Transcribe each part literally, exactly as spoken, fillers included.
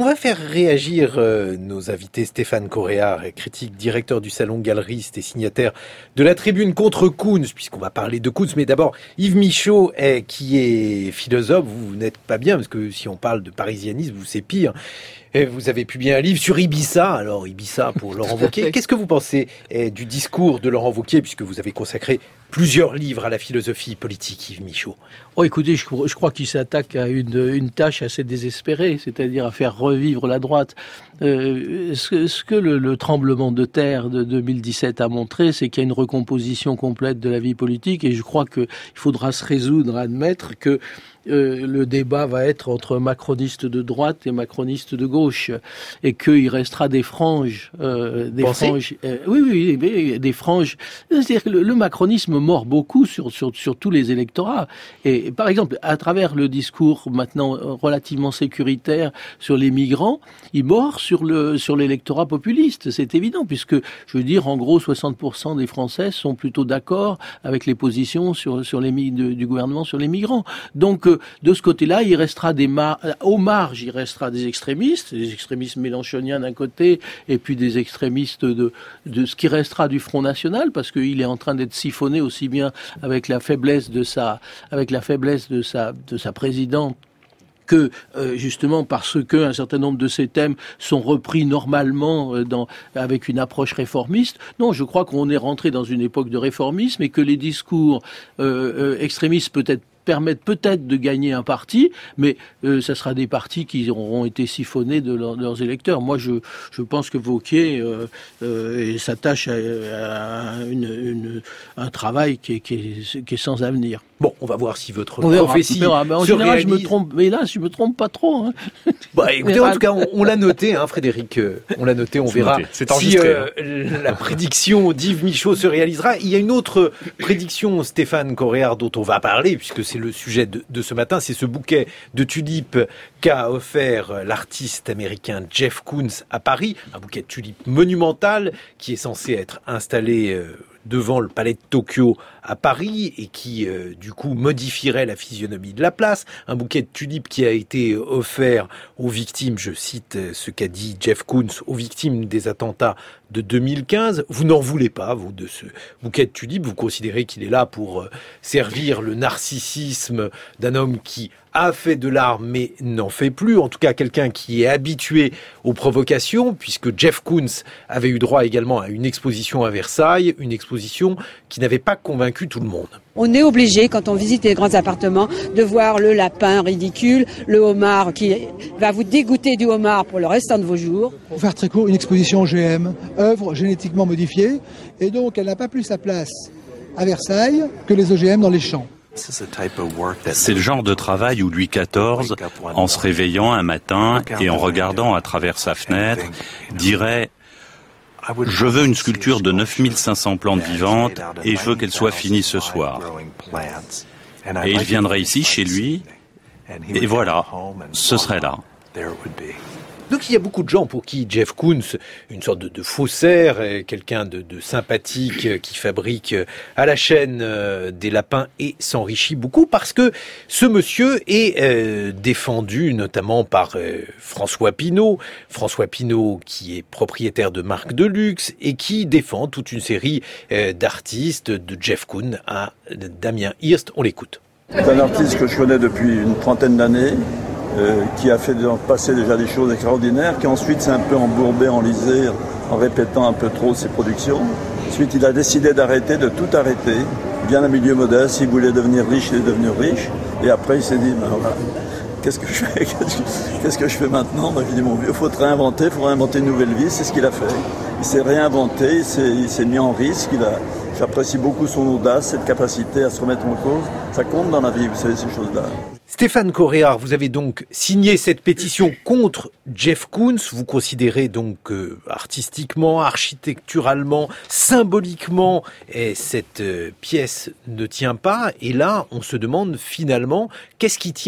on va faire réagir euh, nos invités. Stéphane Coréard, critique, directeur du Salon, galeriste et signataire de la tribune contre Koons, puisqu'on va parler de Koons. Mais d'abord, Yves Michaud, eh, qui est philosophe, vous, vous n'êtes pas bien, parce que si on parle de parisianisme, vous c'est pire. Et vous avez publié un livre sur Ibiza. Alors, Ibiza pour Laurent Wauquiez. Qu'est-ce que vous pensez eh, du discours de Laurent Wauquiez, puisque vous avez consacré plusieurs livres à la philosophie politique, Yves Michaud? Oh, écoutez, je, je crois qu'il s'attaque à une, une tâche assez désespérée, c'est-à-dire à faire revivre la droite. Euh, ce, ce que le, le tremblement de terre de deux mille dix-sept a montré, c'est qu'il y a une recomposition complète de la vie politique, et je crois qu'il faudra se résoudre à admettre que Euh, le débat va être entre macronistes de droite et macronistes de gauche, et qu'il restera des franges, euh, des Pensez franges, euh, oui, oui, oui, des franges. C'est-à-dire que le, le macronisme mord beaucoup sur, sur, sur tous les électorats. Et, et par exemple, à travers le discours maintenant relativement sécuritaire sur les migrants, il mord sur le sur l'électorat populiste. C'est évident, puisque je veux dire, en gros, soixante pour cent des Français sont plutôt d'accord avec les positions sur sur les de, du gouvernement sur les migrants. Donc de ce côté-là, il restera des mar- aux marges, il restera des extrémistes, des extrémistes mélenchoniens d'un côté, et puis des extrémistes de, de ce qui restera du Front National, parce qu'il est en train d'être siphonné aussi bien avec la faiblesse de sa, avec la faiblesse de sa, de sa présidente, que euh, justement parce que un certain nombre de ces thèmes sont repris normalement euh, dans, avec une approche réformiste. Non, je crois qu'on est rentré dans une époque de réformisme, et que les discours euh, euh, extrémistes peut-être permettent peut-être de gagner un parti, mais euh, ça sera des partis qui auront été siphonnés de, leur, de leurs électeurs. Moi, je, je pense que Wauquiez euh, euh, s'attache à, à une, une, un travail qui est, qui, est, qui est sans avenir. Bon, on va voir si votre on verra, prophétie on verra. Ben, en se général, réalise. je me trompe, mais là, je me trompe pas trop. Hein. Bah, écoutez, en tout cas, on, on l'a noté, hein, Frédéric. Euh, on l'a noté. On C'est verra noté. C'est si enregistré, euh, hein. la prédiction d'Yves Michaud se réalisera. Il y a une autre prédiction, Stéphane Coréard, dont on va parler, puisque c'est le sujet de, de ce matin. C'est ce bouquet de tulipes qu'a offert l'artiste américain Jeff Koons à Paris. Un bouquet de tulipes monumental qui est censé être installé euh, devant le palais de Tokyo à Paris, et qui, euh, du coup, modifierait la physionomie de la place. Un bouquet de tulipes qui a été offert aux victimes, je cite ce qu'a dit Jeff Koons, aux victimes des attentats de deux mille quinze. Vous n'en voulez pas, vous, de ce bouquet de tulipes. Vous considérez qu'il est là pour euh, servir le narcissisme d'un homme qui a fait de l'art, mais n'en fait plus. En tout cas, quelqu'un qui est habitué aux provocations, puisque Jeff Koons avait eu droit également à une exposition à Versailles, une exposition qui n'avait pas convaincu tout le monde. On est obligé, quand on visite les grands appartements, de voir le lapin ridicule, le homard qui va vous dégoûter du homard pour le restant de vos jours. Pour faire très court, une exposition G M, œuvre génétiquement modifiée, et donc elle n'a pas plus sa place à Versailles que les O G M dans les champs. C'est le genre de travail où Louis quatorze, en se réveillant un matin et en regardant à travers sa fenêtre, dirait « Je veux une sculpture de neuf mille cinq cents plantes vivantes et je veux qu'elle soit finie ce soir. » Et il viendrait ici, chez lui, et voilà, ce serait là. Donc il y a beaucoup de gens pour qui Jeff Koons, une sorte de, de faussaire, quelqu'un de, de sympathique qui fabrique à la chaîne euh, des lapins et s'enrichit beaucoup, parce que ce monsieur est euh, défendu notamment par euh, François Pinault. François Pinault qui est propriétaire de marques de luxe et qui défend toute une série euh, d'artistes, de Jeff Koons à Damien Hirst. On l'écoute. C'est un artiste que je connais depuis une trentaine d'années. Euh, qui a fait passer déjà des choses extraordinaires, qui ensuite s'est un peu embourbé, enlisé, en répétant un peu trop ses productions. Ensuite, il a décidé d'arrêter, de tout arrêter. Bien un milieu modeste, il voulait devenir riche, il est devenu riche. Et après, il s'est dit, ben voilà, qu'est-ce que je fais qu'est-ce que, qu'est-ce que je fais maintenant? Ben, il dit, mon vieux, il faut te réinventer, il faut réinventer une nouvelle vie. C'est ce qu'il a fait. Il s'est réinventé, il s'est, il s'est mis en risque. Il a, j'apprécie beaucoup son audace, cette capacité à se remettre en cause. Ça compte dans la vie, vous savez, ces choses-là. Stéphane Coréard, vous avez donc signé cette pétition contre Jeff Koons. Vous considérez donc que artistiquement, architecturalement, symboliquement, eh, cette euh, pièce ne tient pas. Et là, on se demande finalement, qu'est-ce qui tient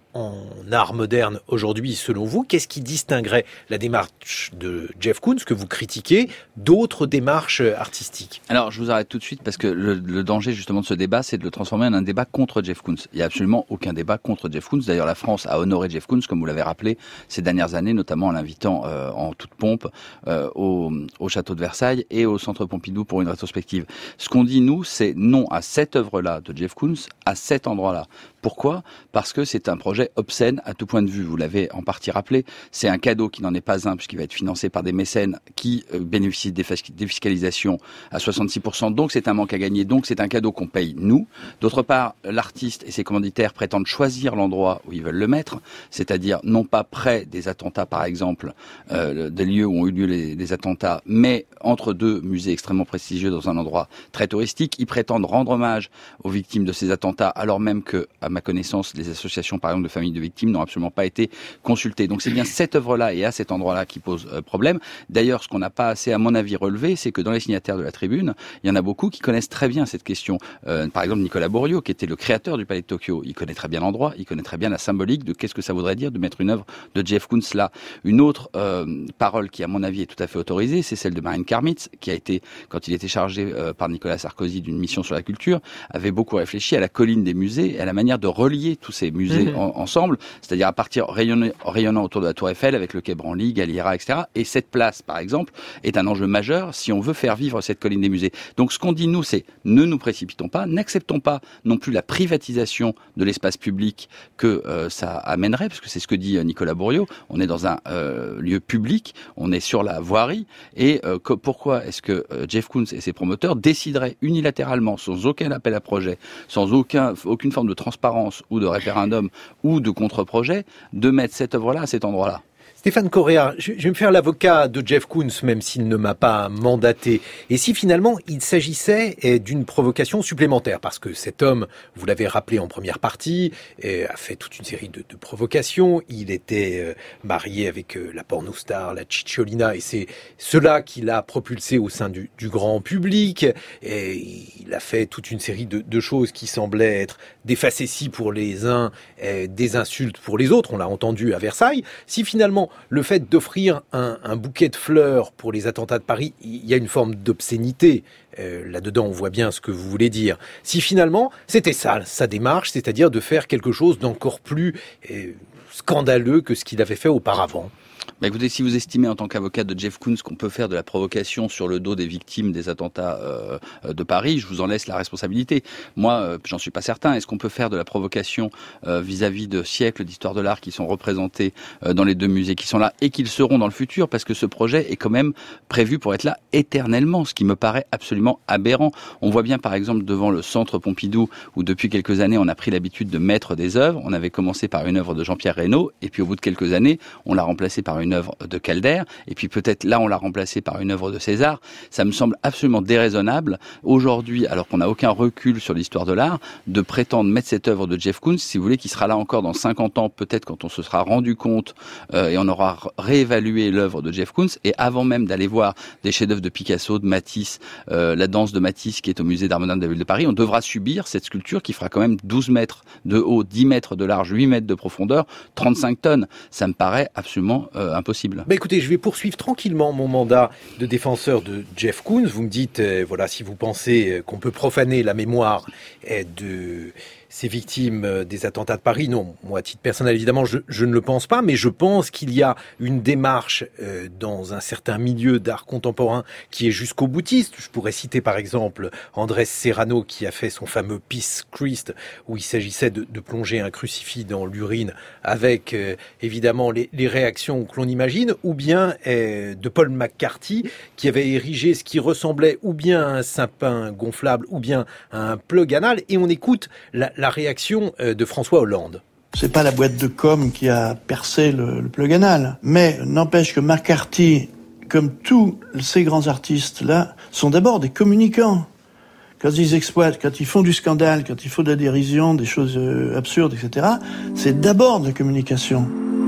en art moderne aujourd'hui, selon vous? Qu'est-ce qui distinguerait la démarche de Jeff Koons, que vous critiquez, d'autres démarches artistiques? Alors, je vous arrête tout de suite parce que le, le danger justement de ce débat, c'est de le transformer en un débat contre Jeff Koons. Il n'y a absolument aucun débat contre Jeff Koons. D'ailleurs, la France a honoré Jeff Koons, comme vous l'avez rappelé, ces dernières années, notamment en l'invitant euh, en toute pompe euh, au, au château de Versailles et au Centre Pompidou pour une rétrospective. Ce qu'on dit, nous, c'est non à cette œuvre-là de Jeff Koons, à cet endroit-là. Pourquoi ? Parce que c'est un projet obscène à tout point de vue. Vous l'avez en partie rappelé. C'est un cadeau qui n'en est pas un, puisqu'il va être financé par des mécènes qui euh, bénéficient des défiscalisations à soixante-six pour cent. Donc c'est un manque à gagner. Donc c'est un cadeau qu'on paye nous. D'autre part, l'artiste et ses commanditaires prétendent choisir l'endroit où ils veulent le mettre, c'est-à-dire non pas près des attentats, par exemple, euh, des lieux où ont eu lieu les, les attentats, mais entre deux musées extrêmement prestigieux dans un endroit très touristique. Ils prétendent rendre hommage aux victimes de ces attentats, alors même que, à ma connaissance, les associations, par exemple, de familles de victimes n'ont absolument pas été consultées. Donc c'est bien cette œuvre-là et à cet endroit-là qui pose euh, problème. D'ailleurs, ce qu'on n'a pas assez, à mon avis, relevé, c'est que dans les signataires de la tribune, il y en a beaucoup qui connaissent très bien cette question. Euh, par exemple, Nicolas Bourriaud, qui était le créateur du Palais de Tokyo, il connaît très bien l'endroit, il connaît très bien la symbolique de qu'est-ce que ça voudrait dire de mettre une œuvre de Jeff Koons là. Une autre euh, parole qui, à mon avis, est tout à fait autorisée, c'est celle de Marine Karmitz, qui a été, quand il était chargé euh, par Nicolas Sarkozy d'une mission sur la culture, avait beaucoup réfléchi à la colline des musées et à la manière de relier tous ces musées mmh. en, ensemble, c'est-à-dire à partir rayonnant, rayonnant autour de la Tour Eiffel avec le Quai Branly, Galliera, et cetera. Et cette place, par exemple, est un enjeu majeur si on veut faire vivre cette colline des musées. Donc ce qu'on dit, nous, c'est ne nous précipitons pas, n'acceptons pas non plus la privatisation de l'espace public que euh, ça amènerait, parce que c'est ce que dit euh, Nicolas Bourriaud. On est dans un euh, lieu public, on est sur la voirie, et euh, que, pourquoi est-ce que euh, Jeff Koons et ses promoteurs décideraient unilatéralement, sans aucun appel à projet, sans aucun, aucune forme de transparence ou de référendum ou de contre-projet, de mettre cette œuvre-là à cet endroit-là? Stéphane Correa, je vais me faire l'avocat de Jeff Koons, même s'il ne m'a pas mandaté. Et si finalement il s'agissait d'une provocation supplémentaire, parce que cet homme, vous l'avez rappelé en première partie, a fait toute une série de, de provocations. Il était marié avec la pornostar, la Cicciolina, et c'est cela qui l'a propulsé au sein du, du grand public. Et il a fait toute une série de, de choses qui semblaient être des facéties pour les uns, des insultes pour les autres. On l'a entendu à Versailles. Si finalement le fait d'offrir un, un bouquet de fleurs pour les attentats de Paris, il y a une forme d'obscénité. Euh, là-dedans, on voit bien ce que vous voulez dire. Si finalement, c'était ça, sa démarche, c'est-à-dire de faire quelque chose d'encore plus euh, scandaleux que ce qu'il avait fait auparavant. Bah écoutez, si vous estimez en tant qu'avocat de Jeff Koons qu'on peut faire de la provocation sur le dos des victimes des attentats euh, de Paris, je vous en laisse la responsabilité. Moi, euh, j'en suis pas certain. Est-ce qu'on peut faire de la provocation euh, vis-à-vis de siècles d'histoire de l'art qui sont représentés euh, dans les deux musées qui sont là et qui le seront dans le futur, parce que ce projet est quand même prévu pour être là éternellement, ce qui me paraît absolument aberrant. On voit bien par exemple devant le Centre Pompidou où depuis quelques années on a pris l'habitude de mettre des œuvres. On avait commencé par une œuvre de Jean-Pierre Reynaud et puis au bout de quelques années on l'a remplacé par une une œuvre de Calder, et puis peut-être là on l'a remplacé par une œuvre de César. Ça me semble absolument déraisonnable aujourd'hui, alors qu'on n'a aucun recul sur l'histoire de l'art, de prétendre mettre cette œuvre de Jeff Koons, si vous voulez, qui sera là encore dans cinquante ans, peut-être quand on se sera rendu compte euh, et on aura réévalué l'œuvre de Jeff Koons, et avant même d'aller voir des chefs-d'œuvre de Picasso, de Matisse, euh, la danse de Matisse qui est au musée d'art moderne de la ville de Paris, on devra subir cette sculpture qui fera quand même douze mètres de haut, dix mètres de large, huit mètres de profondeur, trente-cinq tonnes. Ça me paraît absolument euh, impossible. Bah écoutez, je vais poursuivre tranquillement mon mandat de défenseur de Jeff Koons. Vous me dites, euh, voilà, si vous pensez euh, qu'on peut profaner la mémoire euh, de ces victimes euh, des attentats de Paris, non. Moi, à titre personnel, évidemment, je, je ne le pense pas, mais je pense qu'il y a une démarche euh, dans un certain milieu d'art contemporain qui est jusqu'au boutiste. Je pourrais citer par exemple Andrés Serrano qui a fait son fameux Peace Christ, où il s'agissait de, de plonger un crucifix dans l'urine avec euh, évidemment les, les réactions que l'on imagine, ou bien euh, de Paul McCarthy qui avait érigé ce qui ressemblait ou bien à un sapin gonflable ou bien à un plug anal, et on écoute la, la réaction euh, de François Hollande. C'est pas la boîte de com qui a percé le, le plug anal, mais n'empêche que McCarthy, comme tous ces grands artistes-là, sont d'abord des communicants. Quand ils exploitent, quand ils font du scandale, quand ils font de la dérision, des choses euh, absurdes, et cetera, c'est d'abord de la communication.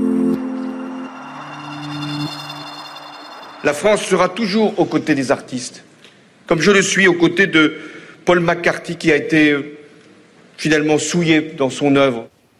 La France sera toujours aux côtés des artistes, comme je le suis aux côtés de Paul McCarthy qui a été euh, finalement souillé dans son œuvre.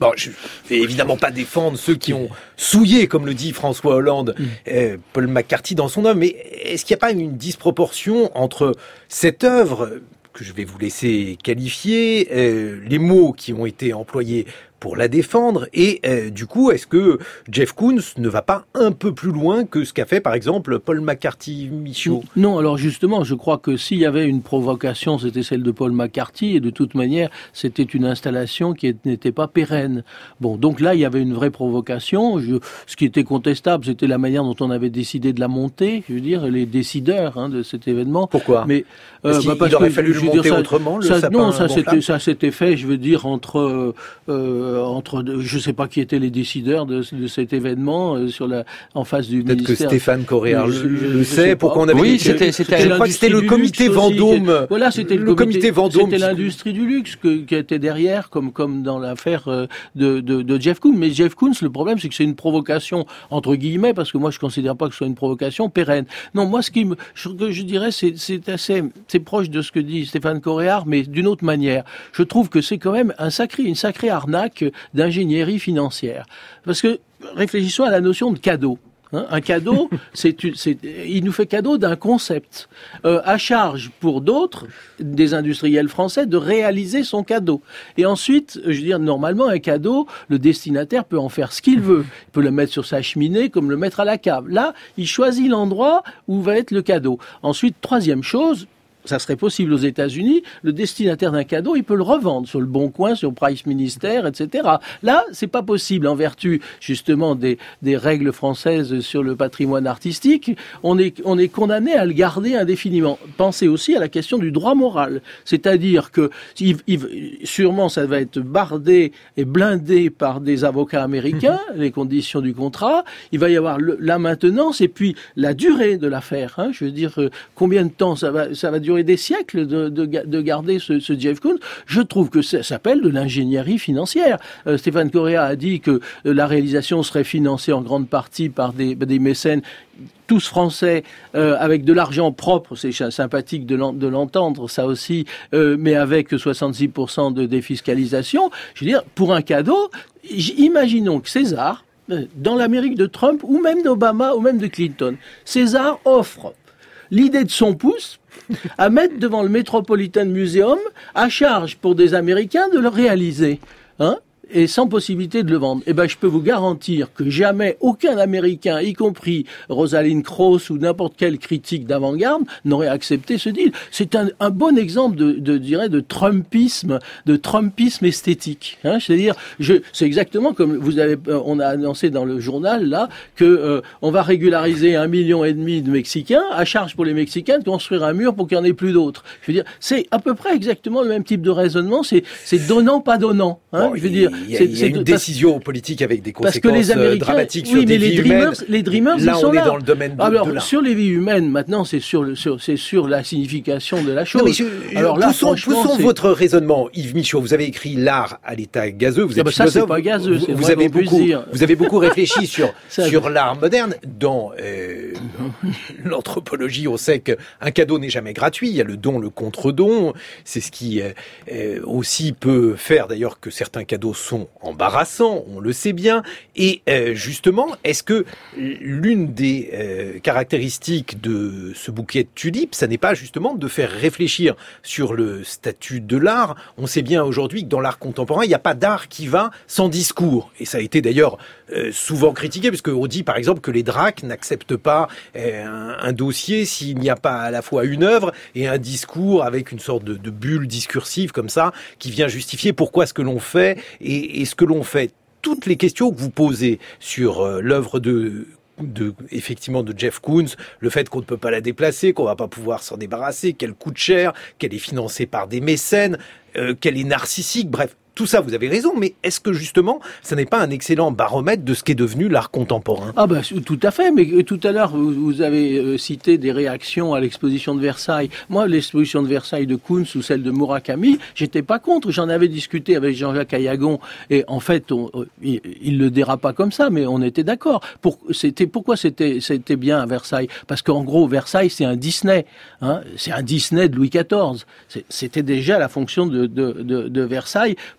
Bon, je vais évidemment pas défendre ceux qui ont souillé, comme le dit François Hollande, mmh. euh, Paul McCarthy dans son œuvre, mais est-ce qu'il n'y a pas une disproportion entre cette œuvre, que je vais vous laisser qualifier, euh, les mots qui ont été employés pour la défendre, et euh, du coup, est-ce que Jeff Koons ne va pas un peu plus loin que ce qu'a fait, par exemple, Paul McCarthy Michaud? Non, alors justement, je crois que s'il y avait une provocation, c'était celle de Paul McCarthy, et de toute manière, c'était une installation qui n'était pas pérenne. Bon, donc là, il y avait une vraie provocation. Je, ce qui était contestable, c'était la manière dont on avait décidé de la monter, je veux dire, les décideurs hein, de cet événement. Pourquoi? Mais euh, bah, parce il aurait que, fallu le monter dire, ça, autrement, le ça, sapin non, ça c'était, ça s'était fait, je veux dire, entre... Euh, entre, je ne sais pas qui étaient les décideurs de, de cet événement euh, sur la, en face du Peut-être ministère. Peut-être que Stéphane Coréard le, le sait, pourquoi on avait... Oui, c'était, c'était, je crois que c'était le comité Vendôme. Aussi, voilà, c'était le, le comité, comité Vendôme. C'était l'industrie du luxe que, qui était derrière, comme, comme dans l'affaire de, de, de Jeff Koons. Mais Jeff Koons, le problème, c'est que c'est une provocation, entre guillemets, parce que moi, je ne considère pas que ce soit une provocation pérenne. Non, moi, ce qui me, je, que je dirais, c'est, c'est assez, c'est proche de ce que dit Stéphane Coréard, mais d'une autre manière. Je trouve que c'est quand même un sacré, une sacrée arnaque d'ingénierie financière. Parce que, réfléchissons à la notion de cadeau. Hein, un cadeau, c'est, c'est, il nous fait cadeau d'un concept, euh, à charge pour d'autres, des industriels français, de réaliser son cadeau. Et ensuite, je veux dire, normalement, un cadeau, le destinataire peut en faire ce qu'il veut. Il peut le mettre sur sa cheminée, comme le mettre à la cave. Là, il choisit l'endroit où va être le cadeau. Ensuite, troisième chose, ça serait possible aux États-Unis, le destinataire d'un cadeau, il peut le revendre sur le Bon Coin, sur Price Ministère, et cetera. Là, c'est pas possible en vertu justement des, des règles françaises sur le patrimoine artistique. On est, on est condamné à le garder indéfiniment. Pensez aussi à la question du droit moral, c'est-à-dire que il, il, sûrement ça va être bardé et blindé par des avocats américains, mmh. les conditions du contrat. Il va y avoir le, la maintenance et puis la durée de l'affaire. Hein, je veux dire, euh, combien de temps ça va, ça va durer des siècles de, de, de garder ce, ce Jeff Koons. Je trouve que ça s'appelle de l'ingénierie financière. Euh, Stéphane Coréard a dit que euh, la réalisation serait financée en grande partie par des, des mécènes tous français, euh, avec de l'argent propre, c'est sympathique de, l'en, de l'entendre, ça aussi, euh, mais avec soixante-six pour cent de défiscalisation. Je veux dire, pour un cadeau, imaginons que César, dans l'Amérique de Trump, ou même d'Obama, ou même de Clinton, César offre l'idée de son pouce à mettre devant le Metropolitan Museum à charge pour des Américains de le réaliser, hein, et sans possibilité de le vendre. Eh ben, je peux vous garantir que jamais aucun Américain, y compris Rosalind Krauss ou n'importe quel critique d'avant-garde, n'aurait accepté ce deal. C'est un, un bon exemple de, de, je dirais, de Trumpisme, de Trumpisme esthétique. Hein, c'est-à-dire, je, c'est exactement comme vous avez, on a annoncé dans le journal là que euh, on va régulariser un million et demi de Mexicains à charge pour les Mexicains de construire un mur pour qu'il n'y en ait plus d'autres. Je veux dire, c'est à peu près exactement le même type de raisonnement. C'est, c'est donnant pas donnant. Hein, bon, je veux dire. Il y a, il y a une décision politique avec des conséquences parce que les Américains, dramatiques sur oui, mais des les vies dreamers, humaines. Les dreamers, là, ils sont on là. est dans le domaine de, Alors, de l'art. sur les vies humaines, maintenant, c'est sur, le, sur, c'est sur la signification de la chose. Non, mais je, je, Alors là, poussons, poussons votre raisonnement, Yves Michaud. Vous avez écrit l'art à l'état gazeux. Vous êtes ah bah ça, c'est pas gazeux. Vous, c'est vous avez beaucoup, dire. vous avez beaucoup réfléchi sur sur l'art moderne. Dans euh, l'anthropologie, on sait qu'un cadeau n'est jamais gratuit. Il y a le don, le contre-don. C'est ce qui euh, aussi peut faire d'ailleurs que certains cadeaux sont embarrassants. On le sait bien. Et euh, justement, est-ce que l'une des euh, caractéristiques de ce bouquet de tulipes, ça n'est pas justement de faire réfléchir sur le statut de l'art? On sait bien aujourd'hui que dans l'art contemporain, il n'y a pas d'art qui va sans discours. Et ça a été d'ailleurs euh, souvent critiqué, parce qu'on dit par exemple que les D R A C n'acceptent pas euh, un, un dossier s'il n'y a pas à la fois une œuvre et un discours avec une sorte de, de bulle discursive comme ça, qui vient justifier pourquoi ce que l'on fait et, et ce que l'on fait. Toutes les questions que vous posez sur euh, l'œuvre de, de, effectivement, de Jeff Koons, le fait qu'on ne peut pas la déplacer, qu'on va pas pouvoir s'en débarrasser, qu'elle coûte cher, qu'elle est financée par des mécènes, euh, qu'elle est narcissique, bref. Tout ça, vous avez raison, mais est-ce que justement, ça n'est pas un excellent baromètre de ce qu'est devenu l'art contemporain? Ah ben, tout à fait, mais tout à l'heure, vous, vous avez euh, cité des réactions à l'exposition de Versailles. Moi, l'exposition de Versailles de Koons ou celle de Murakami, j'étais pas contre. J'en avais discuté avec Jean-Jacques Ayagon, et en fait, on, on, il, il le dira pas comme ça, mais on était d'accord. Pour, c'était, pourquoi c'était, c'était bien à Versailles? Parce qu'en gros, Versailles, c'est un Disney, hein, c'est un Disney de Louis quatorze. C'est, c'était déjà la fonction de, de, de, de Versailles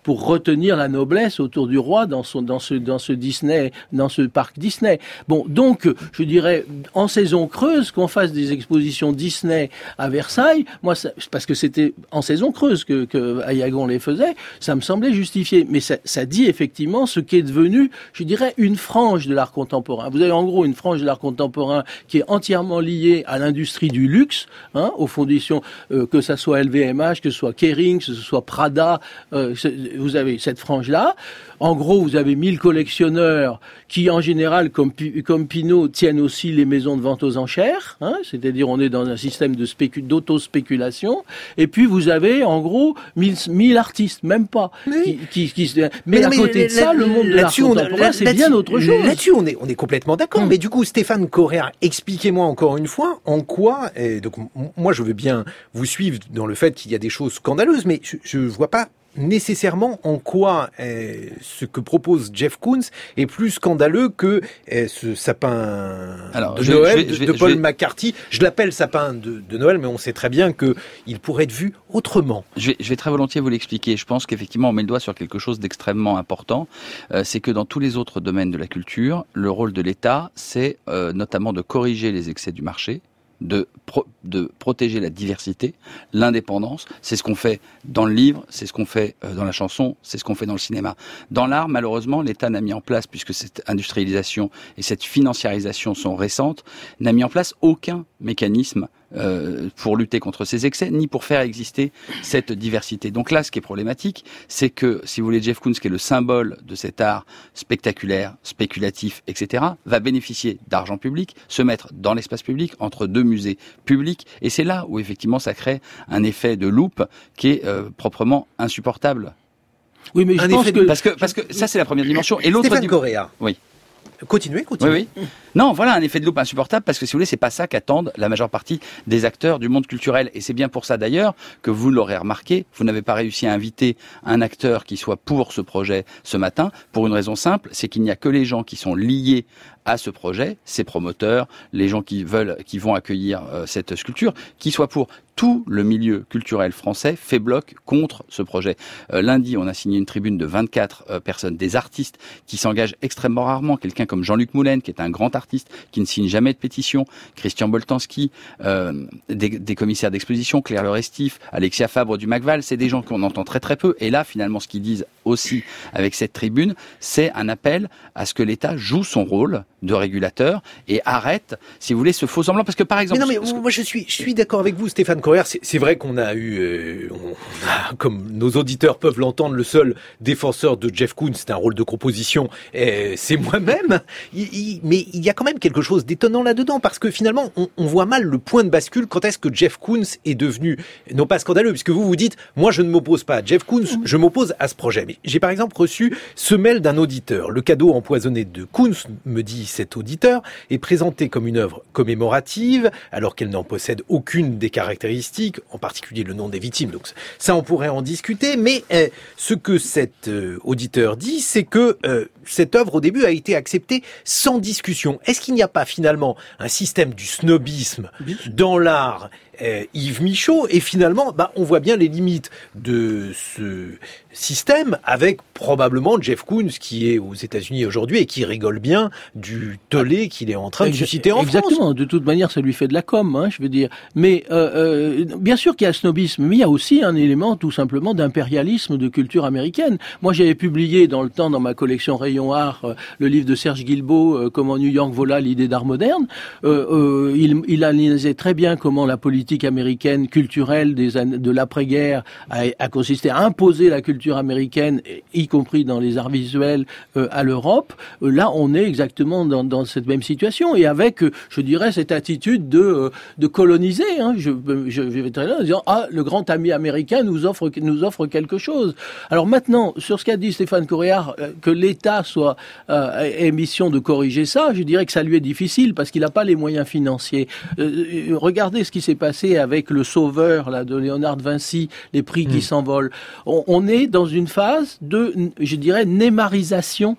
pour retenir la noblesse autour du roi dans son dans ce dans ce Disney, dans ce parc Disney. Bon, donc je dirais en saison creuse qu'on fasse des expositions Disney à Versailles. Moi, ça, parce que c'était en saison creuse que, que Ayagon les faisait, ça me semblait justifié. Mais ça, ça dit effectivement ce qui est devenu, je dirais, une frange de l'art contemporain. Vous avez en gros une frange de l'art contemporain qui est entièrement liée à l'industrie du luxe, hein, aux conditions euh, que ça soit L V M H, que ce soit Kering, que ce soit Prada. Euh, vous avez cette frange-là. En gros, vous avez mille collectionneurs qui, en général, comme, comme Pinault, tiennent aussi les maisons de vente aux enchères. Hein, c'est-à-dire, on est dans un système de spécu, d'auto-spéculation. Et puis, vous avez, en gros, mille, mille artistes, même pas. Oui. Qui, qui, qui, mais, mais à mais, côté de ça, le monde de l'art contemporain, c'est bien autre chose. Là-dessus, on est, on est complètement d'accord. Hum. Mais du coup, Stéphane Correa, expliquez-moi encore une fois en quoi... Et donc, moi, je veux bien vous suivre dans le fait qu'il y a des choses scandaleuses, mais je ne vois pas nécessairement en quoi euh, ce que propose Jeff Koons est plus scandaleux que euh, ce sapin Alors, de je, Noël je vais, de, je vais, de Paul je vais... McCarthy. Je l'appelle sapin de, de Noël, mais on sait très bien que il pourrait être vu autrement. Je vais, je vais très volontiers vous l'expliquer. Je pense qu'effectivement on met le doigt sur quelque chose d'extrêmement important. Euh, c'est que dans tous les autres domaines de la culture, le rôle de l'État, c'est euh, notamment de corriger les excès du marché, de, pro, de protéger la diversité, l'indépendance. C'est ce qu'on fait dans le livre, c'est ce qu'on fait dans la chanson, c'est ce qu'on fait dans le cinéma. Dans l'art, malheureusement, l'État n'a mis en place, puisque cette industrialisation et cette financiarisation sont récentes, n'a mis en place aucun mécanisme Euh, pour lutter contre ces excès, ni pour faire exister cette diversité. Donc là, ce qui est problématique, c'est que, si vous voulez, Jeff Koons, qui est le symbole de cet art spectaculaire, spéculatif, et cetera, va bénéficier d'argent public, se mettre dans l'espace public, entre deux musées publics, et c'est là où, effectivement, ça crée un effet de loupe qui est euh, proprement insupportable. Oui, mais je un pense que... Parce que... Parce que ça, c'est la première dimension. Et l'autre... Stéphane di... Correa. Oui. Continuez, continuez. Oui, oui. Non, voilà un effet de loupe insupportable parce que si vous voulez, c'est pas ça qu'attendent la majeure partie des acteurs du monde culturel. Et c'est bien pour ça d'ailleurs que vous l'aurez remarqué, vous n'avez pas réussi à inviter un acteur qui soit pour ce projet ce matin pour une raison simple, c'est qu'il n'y a que les gens qui sont liés à ce projet, ces promoteurs, les gens qui veulent, qui vont accueillir euh, cette sculpture, qui soient pour. Tout le milieu culturel français fait bloc contre ce projet. Euh, lundi, on a signé une tribune de vingt-quatre euh, personnes, des artistes qui s'engagent extrêmement rarement. Quelqu'un comme Jean-Luc Moulin, qui est un grand artiste, qui ne signe jamais de pétition. Christian Boltanski, euh, des, des commissaires d'exposition, Claire Lerestif, Alexia Fabre du Macval. C'est des gens qu'on entend très très peu. Et là, finalement, ce qu'ils disent aussi avec cette tribune, c'est un appel à ce que l'État joue son rôle de régulateur et arrête, si vous voulez, ce faux semblant. Parce que par exemple... Mais non, mais moi je suis, je suis d'accord avec vous, Stéphane Correa. C'est, c'est vrai qu'on a eu, euh, on a, comme nos auditeurs peuvent l'entendre, le seul défenseur de Jeff Koons, c'est un rôle de composition, et c'est moi-même. Il, il, mais il y a quand même quelque chose d'étonnant là-dedans, parce que finalement, on, on voit mal le point de bascule quand est-ce que Jeff Koons est devenu, non pas scandaleux, puisque vous vous dites, moi je ne m'oppose pas à Jeff Koons, je m'oppose à ce projet. Mais j'ai par exemple reçu ce mail d'un auditeur. Le cadeau empoisonné de Koons, me dit cet auditeur, est présenté comme une œuvre commémorative, alors qu'elle n'en possède aucune des caractéristiques, en particulier le nom des victimes. Donc ça, on pourrait en discuter, mais euh, ce que cet euh, auditeur dit, c'est que euh, cette œuvre, au début, a été acceptée sans discussion. Est-ce qu'il n'y a pas finalement un système du snobisme dans l'art, euh, Yves Michaud, et finalement, bah, on voit bien les limites de ce système avec probablement Jeff Koons qui est aux États-Unis aujourd'hui et qui rigole bien du tollé qu'il est en train de susciter en Exactement. France. Exactement. De toute manière, ça lui fait de la com, hein, je veux dire. Mais euh, euh, bien sûr qu'il y a snobisme, mais il y a aussi un élément tout simplement d'impérialisme de culture américaine. Moi, j'avais publié dans le temps, dans ma collection Rayon Art, euh, le livre de Serge Guilbeault, euh, Comment New York vola l'idée d'art moderne. Euh, euh, il, il analysait très bien comment la politique américaine culturelle des années, de l'après-guerre a, a consisté à imposer la culture américaine, y compris dans les arts visuels, euh, à l'Europe. Euh, là, on est exactement dans, dans cette même situation et avec, euh, je dirais, cette attitude de, euh, de coloniser. Hein. Je, je vais très loin en disant ah, le grand ami américain nous offre nous offre quelque chose. Alors maintenant, sur ce qu'a dit Stéphane Correa, euh, que l'État soit euh, ait mission de corriger ça, je dirais que ça lui est difficile parce qu'il n'a pas les moyens financiers. Euh, regardez ce qui s'est passé avec le Sauveur là de Léonard de Vinci, les prix mmh. qui s'envolent. On, on est dans une phase de, je dirais, némarisation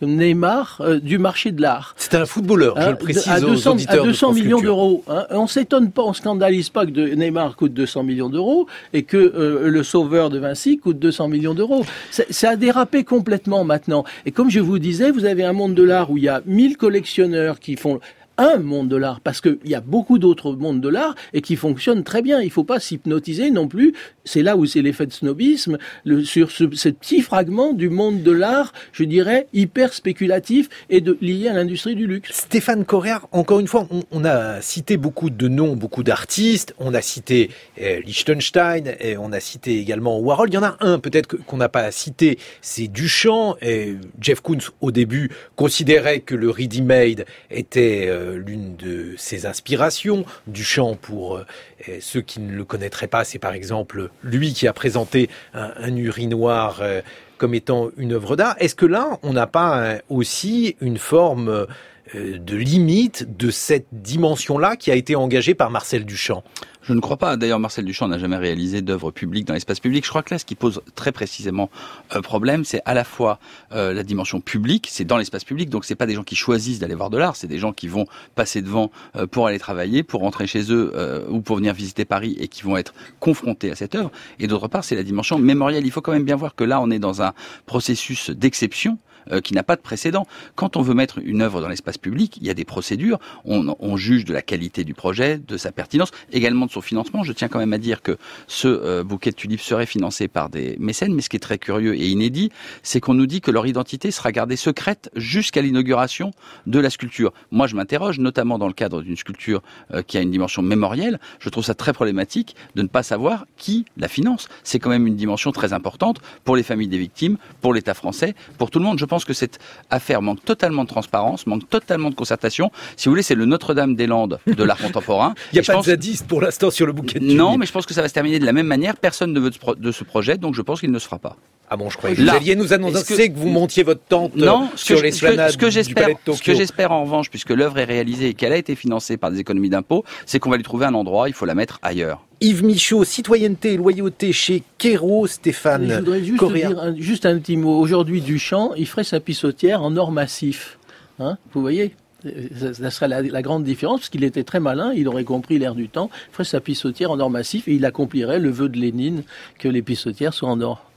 Neymar euh, du marché de l'art. C'est un footballeur, hein, je le précise à deux cents, aux auditeurs à deux cents de millions d'euros. Hein. On s'étonne pas, on scandalise pas que de Neymar coûte deux cents millions d'euros et que euh, le sauveur de Vinci coûte deux cents millions d'euros. Ça, ça a dérapé complètement maintenant. Et comme je vous disais, vous avez un monde de l'art où il y a mille collectionneurs qui font un monde de l'art, parce qu'il y a beaucoup d'autres mondes de l'art et qui fonctionnent très bien. Il ne faut pas s'hypnotiser non plus. C'est là où c'est l'effet de snobisme, le, sur ce, ce petit fragment du monde de l'art, je dirais, hyper spéculatif et de, lié à l'industrie du luxe. Stéphane Coréard, encore une fois, on, on a cité beaucoup de noms, beaucoup d'artistes. On a cité euh, Liechtenstein et on a cité également Warhol. Il y en a un peut-être que, qu'on n'a pas cité, c'est Duchamp. Et Jeff Koons, au début, considérait que le ready-made était euh, l'une de ses inspirations. Duchamp, pour euh, ceux qui ne le connaîtraient pas, c'est par exemple lui qui a présenté un, un urinoir euh, comme étant une œuvre d'art. Est-ce que là, on n'a pas euh, aussi une forme euh, de limite de cette dimension-là qui a été engagée par Marcel Duchamp ? Je ne crois pas. D'ailleurs, Marcel Duchamp n'a jamais réalisé d'œuvre publique dans l'espace public. Je crois que là, ce qui pose très précisément euh, problème, c'est à la fois euh, la dimension publique, c'est dans l'espace public, donc c'est pas des gens qui choisissent d'aller voir de l'art, c'est des gens qui vont passer devant euh, pour aller travailler, pour rentrer chez eux euh, ou pour venir visiter Paris et qui vont être confrontés à cette œuvre. Et d'autre part, c'est la dimension mémorielle. Il faut quand même bien voir que là, on est dans un processus d'exception. Euh, qui n'a pas de précédent. Quand on veut mettre une œuvre dans l'espace public, il y a des procédures. On, on juge de la qualité du projet, de sa pertinence, également de son financement. Je tiens quand même à dire que ce euh, bouquet de tulipes serait financé par des mécènes, mais ce qui est très curieux et inédit, c'est qu'on nous dit que leur identité sera gardée secrète jusqu'à l'inauguration de la sculpture. Moi, je m'interroge, notamment dans le cadre d'une sculpture euh, qui a une dimension mémorielle. Je trouve ça très problématique de ne pas savoir qui la finance. C'est quand même une dimension très importante pour les familles des victimes, pour l'État français, pour tout le monde. Je pense que cette affaire manque totalement de transparence, manque totalement de concertation. Si vous voulez, c'est le Notre-Dame-des-Landes de l'art contemporain. Il n'y a pas pense... de zadiste pour l'instant sur le bouquet de tulipes. Non, mais je pense que ça va se terminer de la même manière. Personne ne veut de ce projet, donc je pense qu'il ne se fera pas. Ah bon, je croyais que vous alliez nous annoncer que, que vous montiez votre tente non, sur l'esplanade ce que, ce que du Palais de Tokyo. Ce que j'espère en revanche, puisque l'œuvre est réalisée et qu'elle a été financée par des économies d'impôts, c'est qu'on va lui trouver un endroit, il faut la mettre ailleurs. Yves Michaud, citoyenneté et loyauté chez Kero, Stéphane. Je voudrais juste dire un, juste un petit mot. Aujourd'hui, Duchamp, il ferait sa pissotière en or massif. Hein, vous voyez ? Ça serait la, la grande différence, parce qu'il était très malin, il aurait compris l'air du temps, il ferait sa pissotière en or massif et il accomplirait le vœu de Lénine que les pissotières soient en or.